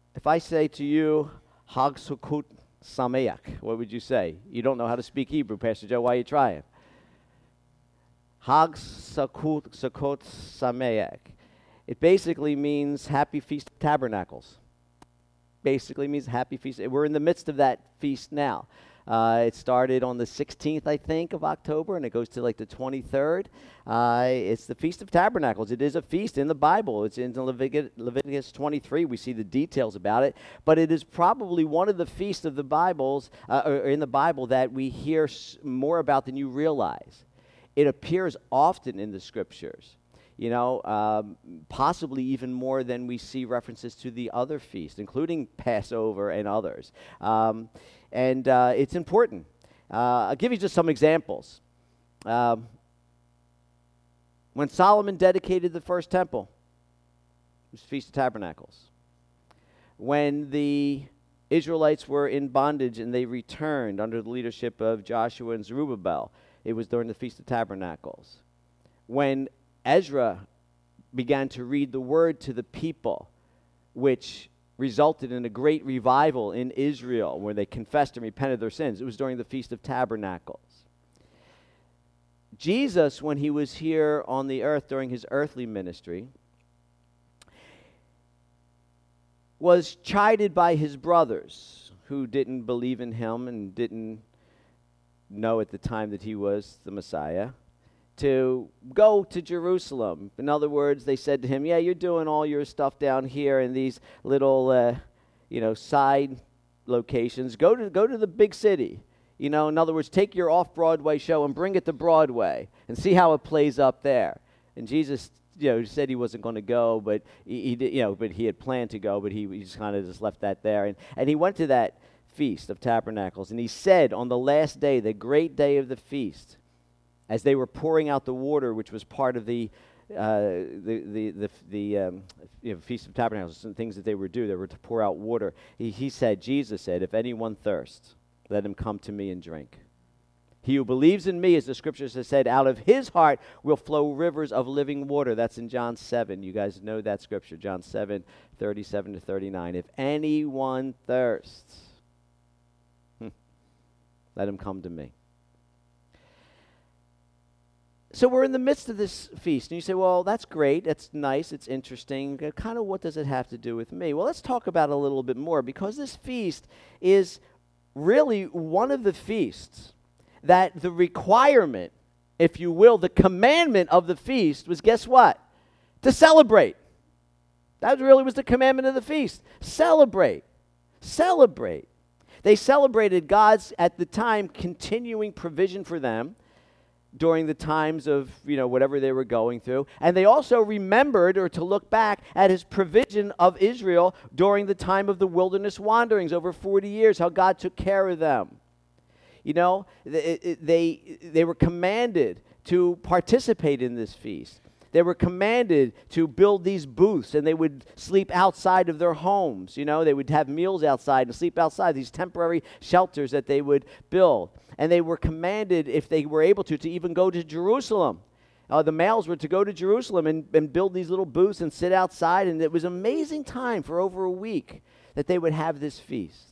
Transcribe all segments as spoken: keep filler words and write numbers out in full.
If I say to you, Hag Sukkot Sameach, what would you say? You don't know how to speak Hebrew, Pastor Joe. Why are you trying? Hag Sukkot Sukkot Sameach. It basically means Happy Feast of Tabernacles. Basically means Happy Feast. We're in the midst of that feast now. Uh, it started on the sixteenth, I think, of October, and it goes to like the twenty-third. Uh, it's the Feast of Tabernacles. It is a feast in the Bible. It's in Leviticus, Leviticus twenty-three. We see the details about it. But it is probably one of the feasts of the Bibles, uh, or in the Bible, that we hear s- more about than you realize. It appears often in the Scriptures. You know, um, possibly even more than we see references to the other feasts, including Passover and others. Um, and uh, it's important. Uh, I'll give you just some examples. Um, when Solomon dedicated the first temple, it was Feast of Tabernacles. When the Israelites were in bondage and they returned under the leadership of Joshua and Zerubbabel, it was during the Feast of Tabernacles. When Ezra began to read the word to the people, which resulted in a great revival in Israel where they confessed and repented their sins. It was during the Feast of Tabernacles. Jesus, when he was here on the earth during his earthly ministry, was chided by his brothers who didn't believe in him and didn't know at the time that he was the Messiah, to go to Jerusalem. In other words, they said to him, yeah, you're doing all your stuff down here in these little, uh, you know, side locations. Go to go to the big city. You know, in other words, take your off-Broadway show and bring it to Broadway and see how it plays up there. And Jesus, you know, said he wasn't going to go, but he, he did, you know, but he had planned to go, but he, he just kind of just left that there. And, and he went to that Feast of Tabernacles, and he said on the last day, the great day of the feast, as they were pouring out the water, which was part of the uh, the the the, the um, you know, Feast of Tabernacles, some things that they were do, they were to pour out water. He, he said, Jesus said, if anyone thirsts, let him come to me and drink. He who believes in me, as the scriptures have said, out of his heart will flow rivers of living water. That's in John seven. You guys know that scripture, John seven, thirty-seven to thirty-nine. If anyone thirsts, hmm, let him come to me. So we're in the midst of this feast, and you say, well, that's great, that's nice, it's interesting. Kind of what does it have to do with me? Well, let's talk about it a little bit more, because this feast is really one of the feasts that the requirement, if you will, the commandment of the feast was, guess what? To celebrate. That really was the commandment of the feast. Celebrate. Celebrate. They celebrated God's, at the time, continuing provision for them during the times of, you know, whatever they were going through. And they also remembered, or to look back at his provision of Israel during the time of the wilderness wanderings over forty years, how God took care of them. You know, they, they, they were commanded to participate in this feast. They were commanded to build these booths, and they would sleep outside of their homes. You know, they would have meals outside and sleep outside, these temporary shelters that they would build. And they were commanded, if they were able to, to even go to Jerusalem. Uh, the males were to go to Jerusalem and, and build these little booths and sit outside. And it was an amazing time for over a week that they would have this feast.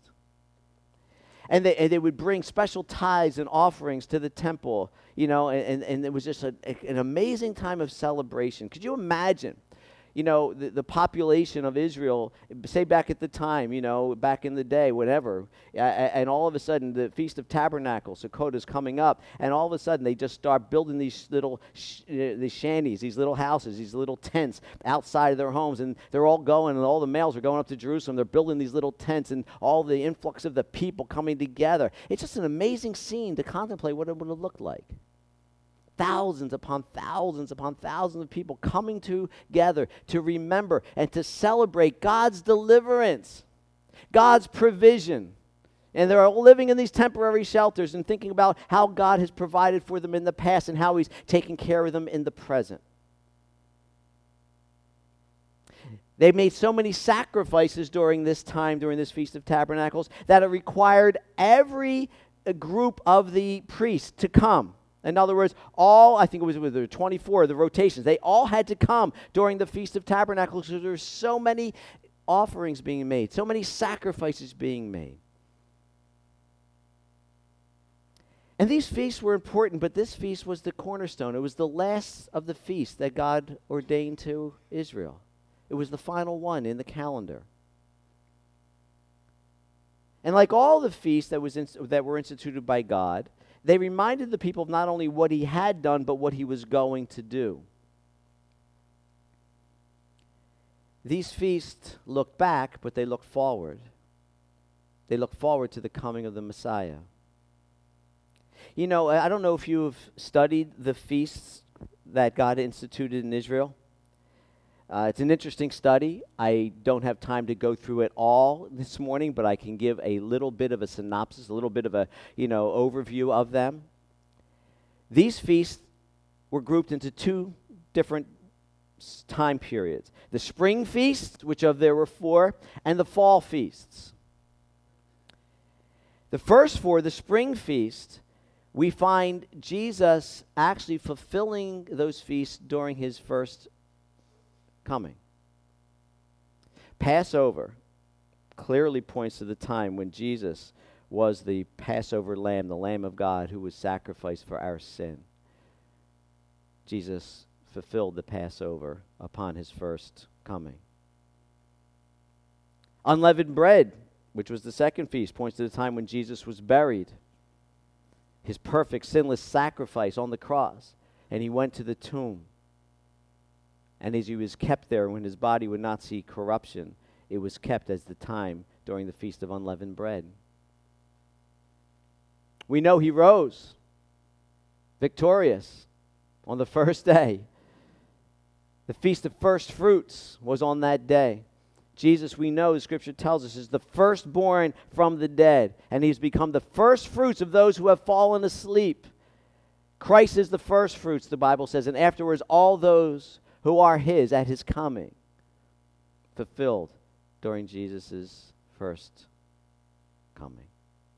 And they, and they would bring special tithes and offerings to the temple, you know, and, and it was just a, a, an amazing time of celebration. Could you imagine, you know, the, the population of Israel, say back at the time, you know, back in the day, whatever, uh, and all of a sudden the Feast of Tabernacles, Sukkot, is coming up, and all of a sudden they just start building these little sh- uh, these shanties, these little houses, these little tents outside of their homes, and they're all going, and all the males are going up to Jerusalem. They're building these little tents, and all the influx of the people coming together. It's just an amazing scene to contemplate what it would have looked like. Thousands upon thousands upon thousands of people coming together to remember and to celebrate God's deliverance, God's provision. And they're all living in these temporary shelters and thinking about how God has provided for them in the past and how he's taking care of them in the present. They made so many sacrifices during this time, during this Feast of Tabernacles, that it required every group of the priests to come. In other words, all, I think it was with the twenty-four, the rotations, they all had to come during the Feast of Tabernacles because there were so many offerings being made, so many sacrifices being made. And these feasts were important, but this feast was the cornerstone. It was the last of the feasts that God ordained to Israel. It was the final one in the calendar. And like all the feasts that, was in, that were instituted by God, they reminded the people of not only what he had done, but what he was going to do. These feasts look back, but they look forward. They look forward to the coming of the Messiah. You know, I don't know if you've studied the feasts that God instituted in Israel. Uh, it's an interesting study. I don't have time to go through it all this morning, but I can give a little bit of a synopsis, a little bit of a, you know, overview of them. These feasts were grouped into two different s- time periods. The spring feasts, which of there were four, and the fall feasts. The first four, the spring feast, we find Jesus actually fulfilling those feasts during his first coming. Passover clearly points to the time when Jesus was the Passover lamb, the Lamb of God who was sacrificed for our sin. Jesus fulfilled the Passover upon his first coming. Unleavened bread, which was the second feast, points to the time when Jesus was buried. His perfect, sinless sacrifice on the cross. And he went to the tomb. And as he was kept there, when his body would not see corruption, it was kept as the time during the Feast of Unleavened Bread. We know he rose victorious on the first day. The Feast of First Fruits was on that day. Jesus, we know, the Scripture tells us, is the firstborn from the dead, and he's become the first fruits of those who have fallen asleep. Christ is the first fruits, the Bible says, and afterwards all those who are his at his coming, fulfilled during Jesus' first coming.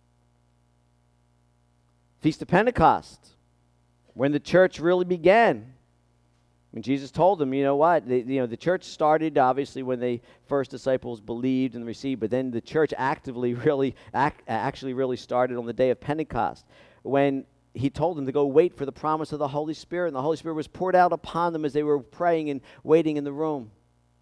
Feast of Pentecost, when the church really began. When Jesus told them, you know what, the, you know, the church started obviously when the first disciples believed and received, but then the church actively really, act, actually really started on the day of Pentecost, when he told them to go wait for the promise of the Holy Spirit, and the Holy Spirit was poured out upon them as they were praying and waiting in the room.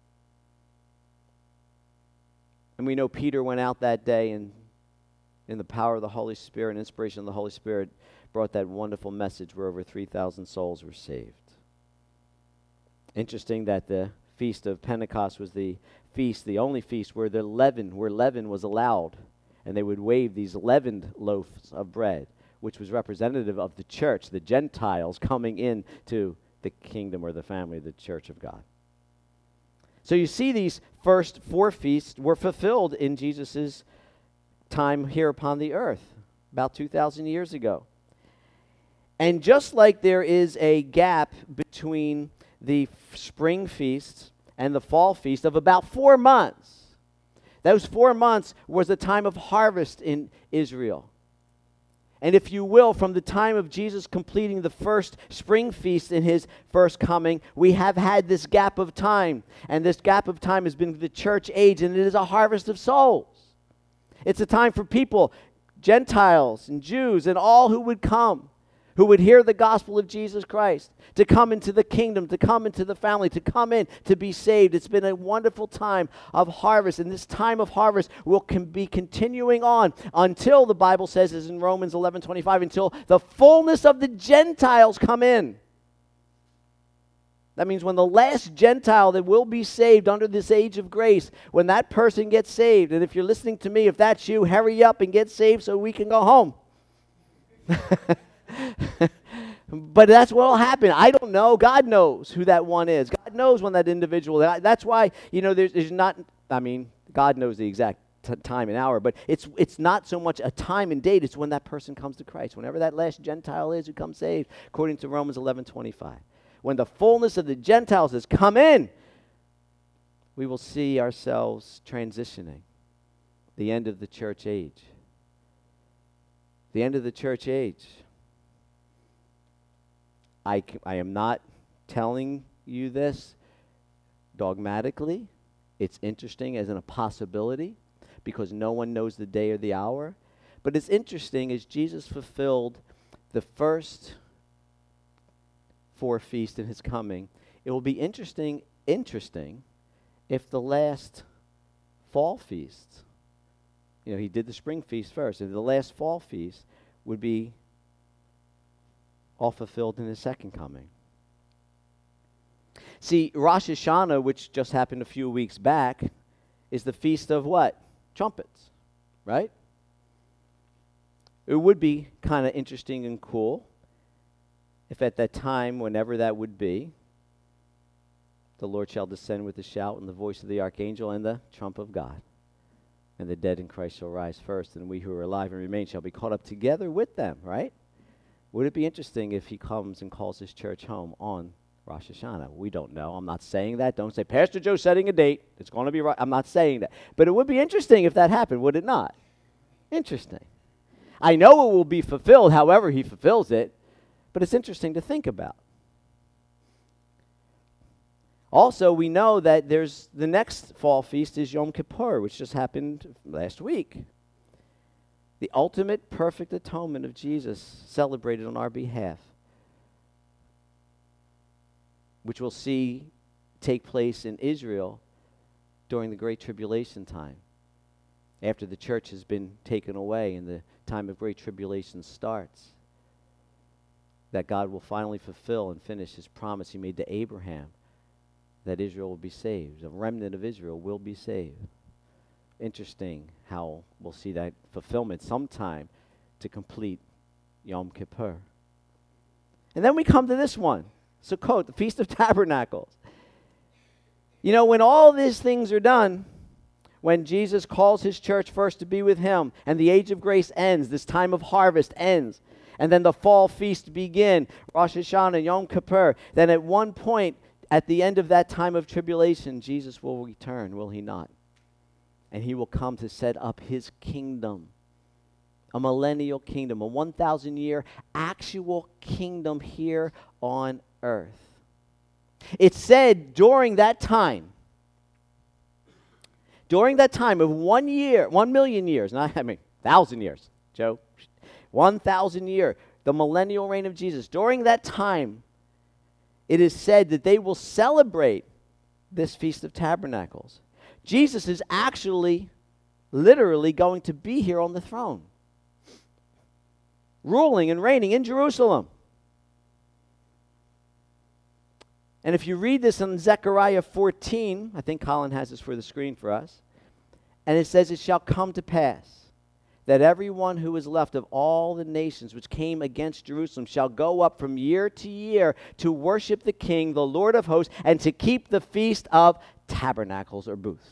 And we know Peter went out that day, and in the power of the Holy Spirit and inspiration of the Holy Spirit brought that wonderful message where over three thousand souls were saved. Interesting that the Feast of Pentecost was the feast, the only feast where the leaven, where leaven was allowed, and they would wave these leavened loaves of bread, which was representative of the church, the Gentiles coming into the kingdom or the family of the church of God. So you see these first four feasts were fulfilled in Jesus' time here upon the earth, about two thousand years ago. And just like there is a gap between the f- spring feast and the fall feast of about four months, those four months was the time of harvest in Israel. And if you will, from the time of Jesus completing the first spring feast in his first coming, we have had this gap of time. And this gap of time has been the church age, and it is a harvest of souls. It's a time for people, Gentiles and Jews and all who would come, who would hear the gospel of Jesus Christ, to come into the kingdom, to come into the family, to come in, to be saved. It's been a wonderful time of harvest, and this time of harvest will can be continuing on until, the Bible says, as in Romans eleven twenty-five, until the fullness of the Gentiles come in. That means when the last Gentile that will be saved under this age of grace, when that person gets saved, and if you're listening to me, if that's you, hurry up and get saved so we can go home. But that's what will happen. I don't know. God knows who that one is. God knows when that individual. That's why, you know, there's, there's not, I mean, God knows the exact t- time and hour, but it's it's not so much a time and date. It's when that person comes to Christ. Whenever that last Gentile is who comes saved, according to Romans eleven twenty-five. When the fullness of the Gentiles has come in, we will see ourselves transitioning. The end of the church age. The end of the church age. I, c- I am not telling you this dogmatically. It's interesting as in a possibility because no one knows the day or the hour. But it's interesting as Jesus fulfilled the first four feasts in his coming. It will be interesting, interesting if the last fall feast, you know, he did the spring feast first, and the last fall feast would be all fulfilled in his second coming. See, Rosh Hashanah, which just happened a few weeks back, is the feast of what? Trumpets, right? It would be kind of interesting and cool if at that time, whenever that would be, the Lord shall descend with a shout and the voice of the archangel and the trump of God. And the dead in Christ shall rise first, and we who are alive and remain shall be caught up together with them, right? Would it be interesting if he comes and calls his church home on Rosh Hashanah? We don't know. I'm not saying that. Don't say, Pastor Joe's setting a date. It's going to be right. I'm not saying that. But it would be interesting if that happened, would it not? Interesting. I know it will be fulfilled however he fulfills it, but it's interesting to think about. Also, we know that there's the next fall feast is Yom Kippur, which just happened last week. The ultimate perfect atonement of Jesus celebrated on our behalf, which we'll see take place in Israel during the Great Tribulation time, after the church has been taken away and the time of Great Tribulation starts, that God will finally fulfill and finish his promise he made to Abraham, that Israel will be saved. A remnant of Israel will be saved. Interesting how we'll see that fulfillment sometime to complete Yom Kippur. And then we come to this one, Sukkot, the Feast of Tabernacles. You know, when all these things are done, when Jesus calls his church first to be with him, and the age of grace ends, this time of harvest ends, and then the fall feast begin, Rosh Hashanah, Yom Kippur, then at one point, at the end of that time of tribulation, Jesus will return, will he not? And he will come to set up his kingdom, a millennial kingdom, a one thousand year actual kingdom here on earth. It's said during that time, during that time of one year, one million years, not, I mean, thousand years, Joe, one thousand year, the millennial reign of Jesus, during that time, it is said that they will celebrate this Feast of Tabernacles. Jesus is actually, literally going to be here on the throne, ruling and reigning in Jerusalem. And if you read this in Zechariah fourteen, I think Colin has this for the screen for us, and it says, "It shall come to pass that everyone who is left of all the nations which came against Jerusalem shall go up from year to year to worship the King, the Lord of hosts, and to keep the Feast of Tabernacles," or booths.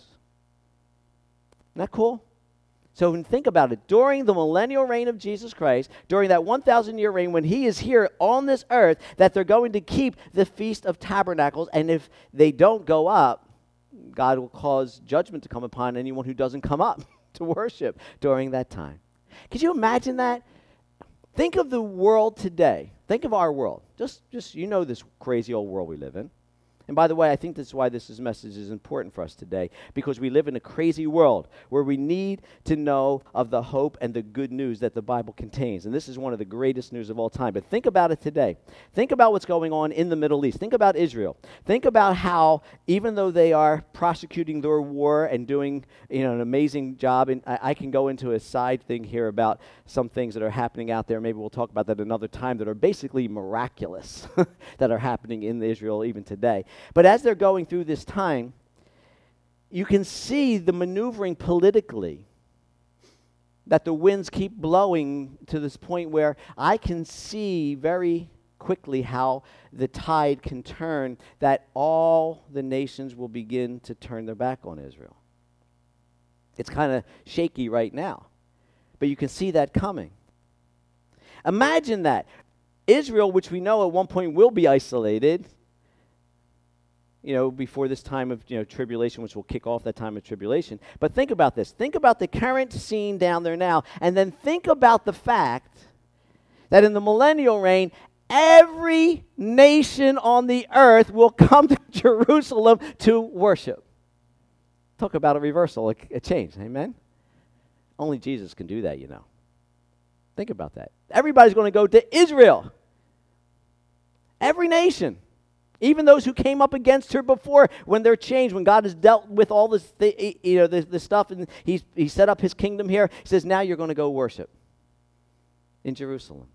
Isn't that cool? So when you think about it, during the millennial reign of Jesus Christ, during that one thousand year reign, when he is here on this earth, that they're going to keep the Feast of Tabernacles, and if they don't go up, God will cause judgment to come upon anyone who doesn't come up to worship during that time. Could you imagine that? Think of the world today. Think of our world. Just, just you know this crazy old world we live in. And by the way, I think that's why this is message is important for us today, because we live in a crazy world where we need to know of the hope and the good news that the Bible contains. And this is one of the greatest news of all time. But think about it today. Think about what's going on in the Middle East. Think about Israel. Think about how, even though they are prosecuting their war and doing, you know, an amazing job, and I, I can go into a side thing here about some things that are happening out there. Maybe we'll talk about that another time, that are basically miraculous that are happening in Israel even today. But as they're going through this time, you can see the maneuvering politically, that the winds keep blowing to this point where I can see very quickly how the tide can turn, that all the nations will begin to turn their back on Israel. It's kind of shaky right now, but you can see that coming. Imagine that. Israel, which we know at one point will be isolated, you know, before this time of, you know, tribulation, which will kick off that time of tribulation. But think about this. Think about the current scene down there now, and then think about the fact that in the millennial reign, every nation on the earth will come to Jerusalem to worship. Talk about a reversal, a, a change. Amen? Only Jesus can do that, you know. Think about that. Everybody's going to go to Israel. Every nation. Even those who came up against her before, when they're changed, when God has dealt with all this, th- you know, this, this stuff, and he's, he set up his kingdom here, he says, now you're going to go worship in Jerusalem.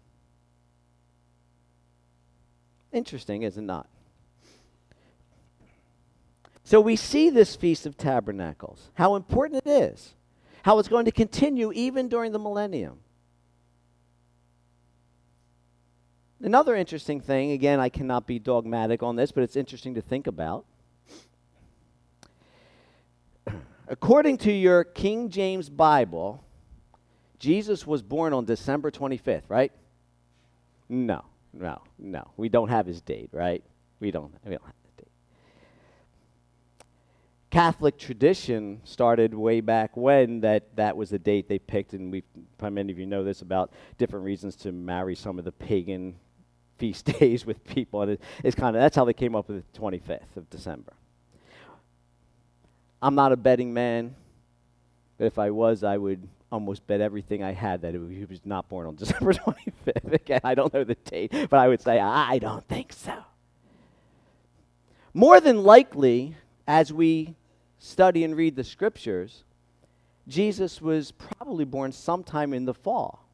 Interesting, is it not? So we see this Feast of Tabernacles, how important it is, how it's going to continue even during the millennium. Another interesting thing, again, I cannot be dogmatic on this, but it's interesting to think about. According to your King James Bible, Jesus was born on December twenty-fifth, right? No, no, no. We don't have his date, right? We don't, we don't have the date. Catholic tradition started way back when that that was the date they picked, and we, many of you know this about different reasons to marry some of the pagan feast days with people, and it, it's kind of, that's how they came up with the twenty-fifth of December. I'm not a betting man, but if I was, I would almost bet everything I had that it, he was not born on December twenty-fifth. Again, I don't know the date, but I would say, I don't think so. More than likely, as we study and read the scriptures, Jesus was probably born sometime in the fall.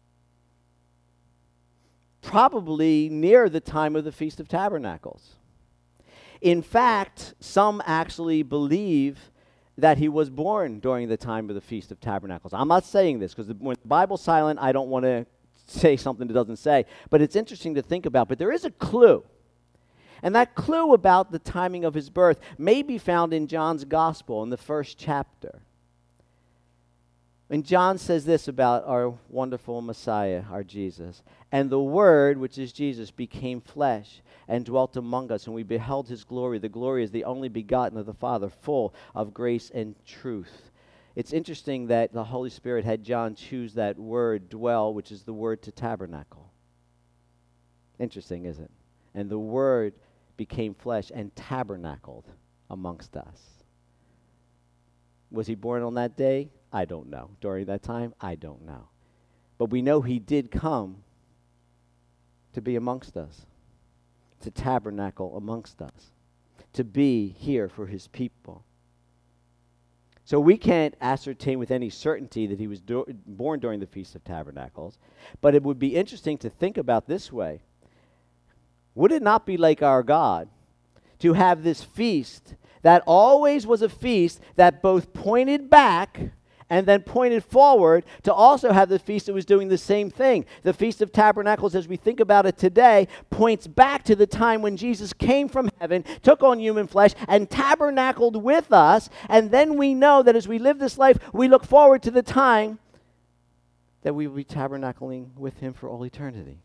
Probably near the time of the Feast of Tabernacles. In fact, some actually believe that he was born during the time of the Feast of Tabernacles. I'm not saying this because when the Bible's silent, I don't want to say something it doesn't say, but it's interesting to think about. But there is a clue, and that clue about the timing of his birth may be found in John's Gospel in the first chapter. And John says this about our wonderful Messiah, our Jesus. And the Word, which is Jesus, became flesh and dwelt among us, and we beheld his glory. The glory is the only begotten of the Father, full of grace and truth. It's interesting that the Holy Spirit had John choose that word, dwell, which is the word to tabernacle. Interesting, isn't it? And the Word became flesh and tabernacled amongst us. Was he born on that day? I don't know. During that time? I don't know. But we know he did come to be amongst us, to tabernacle amongst us, to be here for his people. So we can't ascertain with any certainty that he was do- born during the Feast of Tabernacles, but it would be interesting to think about this way. Would it not be like our God to have this feast that always was a feast that both pointed back and then pointed forward, to also have the feast that was doing the same thing? The Feast of Tabernacles, as we think about it today, points back to the time when Jesus came from heaven, took on human flesh, and tabernacled with us. And then we know that as we live this life, we look forward to the time that we will be tabernacling with him for all eternity.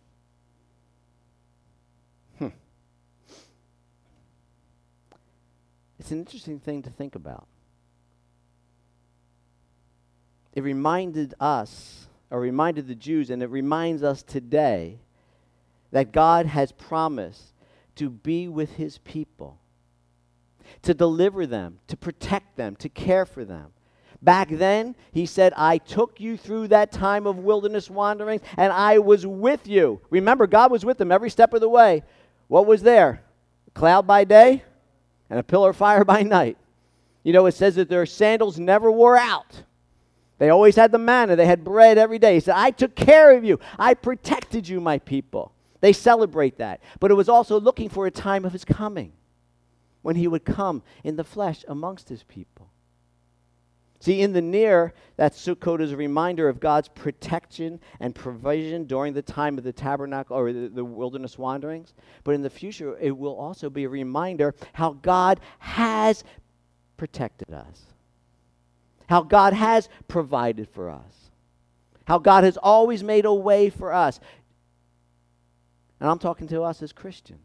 Hmm. It's an interesting thing to think about. It reminded us, or reminded the Jews, and it reminds us today, that God has promised to be with his people, to deliver them, to protect them, to care for them. Back then, he said, I took you through that time of wilderness wanderings, and I was with you. Remember, God was with them every step of the way. What was there? A cloud by day and a pillar of fire by night. You know, it says that their sandals never wore out. They always had the manna. They had bread every day. He said, I took care of you. I protected you, my people. They celebrate that. But it was also looking for a time of his coming, when he would come in the flesh amongst his people. See, in the near, that Sukkot is a reminder of God's protection and provision during the time of the tabernacle or the, the wilderness wanderings. But in the future, it will also be a reminder how God has protected us, how God has provided for us, how God has always made a way for us. And I'm talking to us as Christians.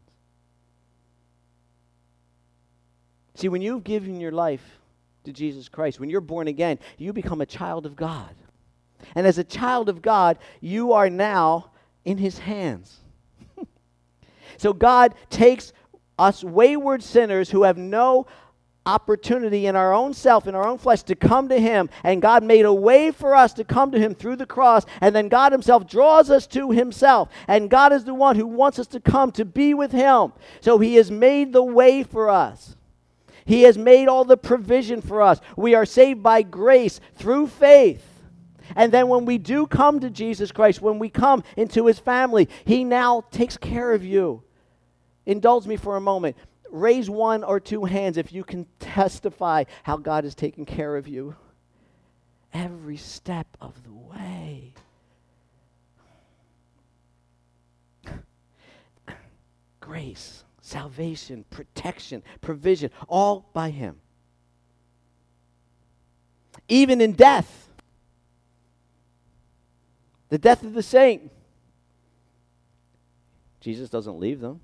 See, when you've given your life to Jesus Christ, when you're born again, you become a child of God. And as a child of God, you are now in his hands. So God takes us wayward sinners who have no opportunity in our own self, in our own flesh, to come to him. And God made a way for us to come to him through the cross. And then God himself draws us to himself. And God is the one who wants us to come to be with him. So he has made the way for us. He has made all the provision for us. We are saved by grace through faith. And then when we do come to Jesus Christ, when we come into his family, he now takes care of you. Indulge me for a moment. Raise one or two hands if you can testify how God has taken care of you every step of the way. Grace, salvation, protection, provision, all by him. Even in death, the death of the saint, Jesus doesn't leave them.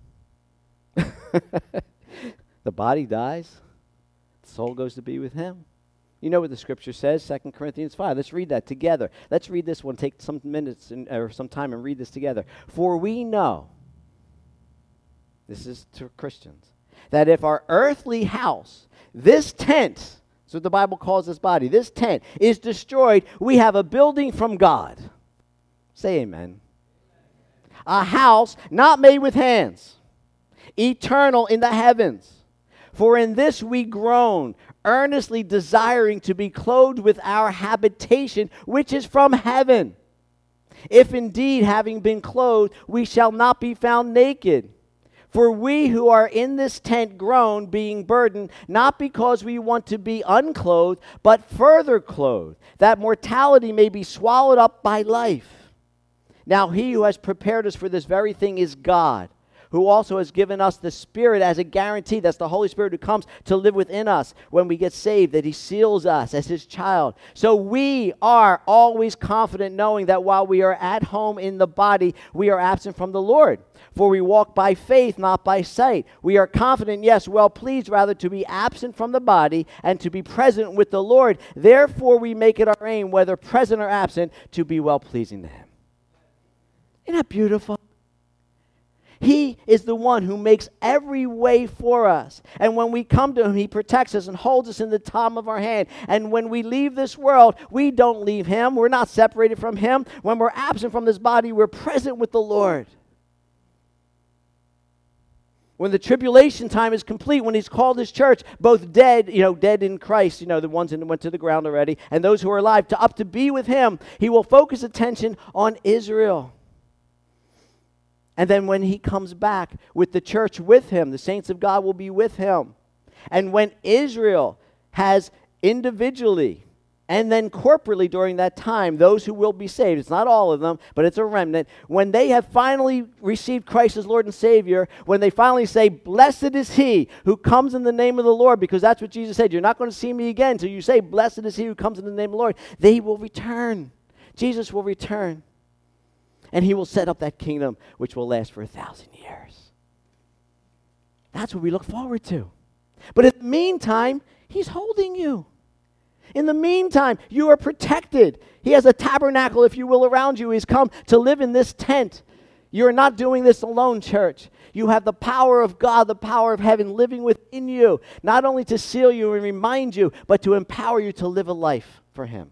The body dies. The soul goes to be with him. You know what the scripture says, Second Corinthians five. Let's read that together. Let's read this one. Take some minutes and, or some time and read this together. For we know, this is to Christians, that if our earthly house, this tent, that's what the Bible calls this body, this tent is destroyed, we have a building from God. Say amen. A house not made with hands, eternal in the heavens. For in this we groan, earnestly desiring to be clothed with our habitation, which is from heaven. If indeed, having been clothed, we shall not be found naked. For we who are in this tent groan, being burdened, not because we want to be unclothed, but further clothed, that mortality may be swallowed up by life. Now he who has prepared us for this very thing is God, who also has given us the Spirit as a guarantee. That's the Holy Spirit who comes to live within us when we get saved, that he seals us as his child. So we are always confident knowing that while we are at home in the body, we are absent from the Lord. For we walk by faith, not by sight. We are confident, yes, well pleased rather to be absent from the body and to be present with the Lord. Therefore we make it our aim, whether present or absent, to be well pleasing to him. Isn't that beautiful? He is the one who makes every way for us. And when we come to him, he protects us and holds us in the palm of our hand. And when we leave this world, we don't leave him. We're not separated from him. When we're absent from this body, we're present with the Lord. When the tribulation time is complete, when he's called his church, both dead, you know, dead in Christ, you know, the ones that went to the ground already, and those who are alive, to up to be with him, he will focus attention on Israel. And then when he comes back with the church with him, the saints of God will be with him. And when Israel has individually and then corporately during that time, those who will be saved, it's not all of them, but it's a remnant, when they have finally received Christ as Lord and Savior, when they finally say, blessed is he who comes in the name of the Lord, because that's what Jesus said, you're not going to see me again until you say, blessed is he who comes in the name of the Lord, they will return. Jesus will return. And he will set up that kingdom which will last for a thousand years. That's what we look forward to. But in the meantime, he's holding you. In the meantime, you are protected. He has a tabernacle, if you will, around you. He's come to live in this tent. You're not doing this alone, church. You have the power of God, the power of heaven living within you, not only to seal you and remind you, but to empower you to live a life for him.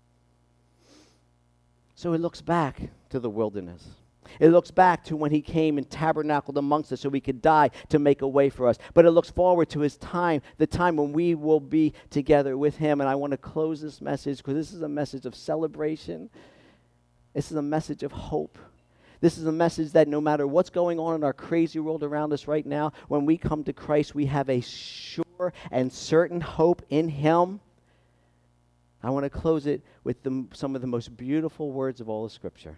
So it looks back to the wilderness. It looks back to when he came and tabernacled amongst us so we could die to make a way for us. But it looks forward to his time, the time when we will be together with him. And I want to close this message because this is a message of celebration. This is a message of hope. This is a message that no matter what's going on in our crazy world around us right now, when we come to Christ, we have a sure and certain hope in him. I want to close it with the, some of the most beautiful words of all of Scripture.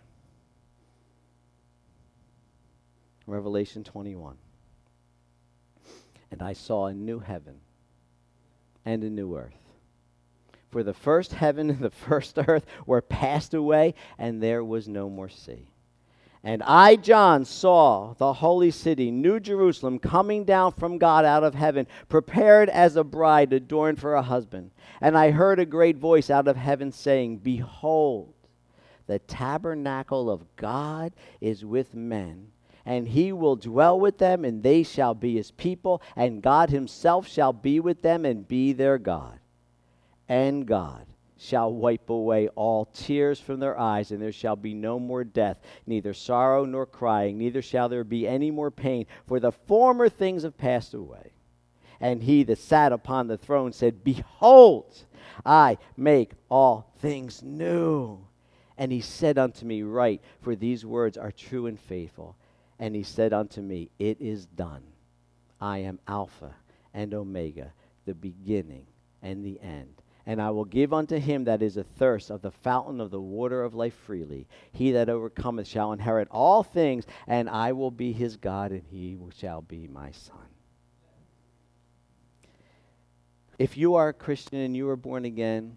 Revelation twenty-one. And I saw a new heaven and a new earth. For the first heaven and the first earth were passed away, and there was no more sea. And I, John, saw the holy city, New Jerusalem, coming down from God out of heaven, prepared as a bride adorned for a husband. And I heard a great voice out of heaven saying, behold, the tabernacle of God is with men, And he will dwell with them, and they shall be his people, and God himself shall be with them and be their God. And God shall wipe away all tears from their eyes, and there shall be no more death, neither sorrow nor crying, neither shall there be any more pain, for the former things have passed away. And he that sat upon the throne said, Behold, I make all things new. And he said unto me, Write, for these words are true and faithful. And he said unto me, It is done. I am Alpha and Omega, the beginning and the end. And I will give unto him that is athirst of the fountain of the water of life freely. He that overcometh shall inherit all things, and I will be his God, and he shall be my son. If you are a Christian and you are born again,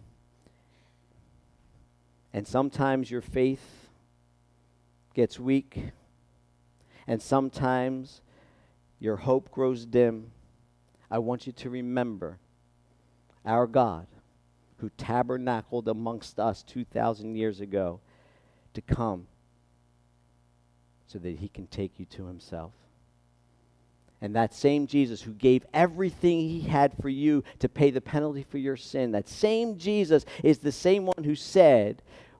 and sometimes your faith gets weak, and sometimes your hope grows dim, I want you to remember our God, who tabernacled amongst us two thousand years ago to come so that he can take you to himself. And that same Jesus who gave everything he had for you to pay the penalty for your sin, that same Jesus is the same one who said,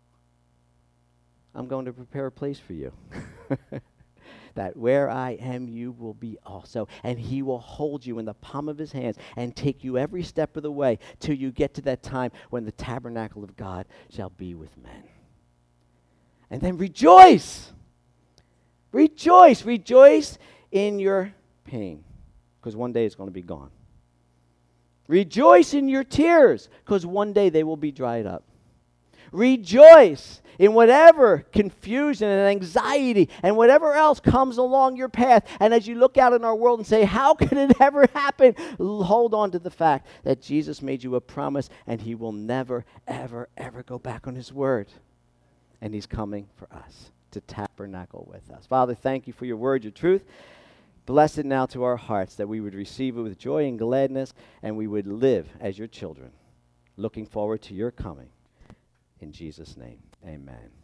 I'm going to prepare a place for you. That where I am, you will be also. And he will hold you in the palm of his hands and take you every step of the way till you get to that time when the tabernacle of God shall be with men. And then rejoice. Rejoice. Rejoice in your pain, because one day it's going to be gone. Rejoice in your tears, because one day they will be dried up. Rejoice in whatever confusion and anxiety and whatever else comes along your path. And as you look out in our world and say, how could it ever happen? Hold on to the fact that Jesus made you a promise, and he will never, ever, ever go back on his word. And he's coming for us to tabernacle with us. Father, thank you for your word, your truth. Bless it now to our hearts, that we would receive it with joy and gladness, and we would live as your children, looking forward to your coming. In Jesus' name, amen.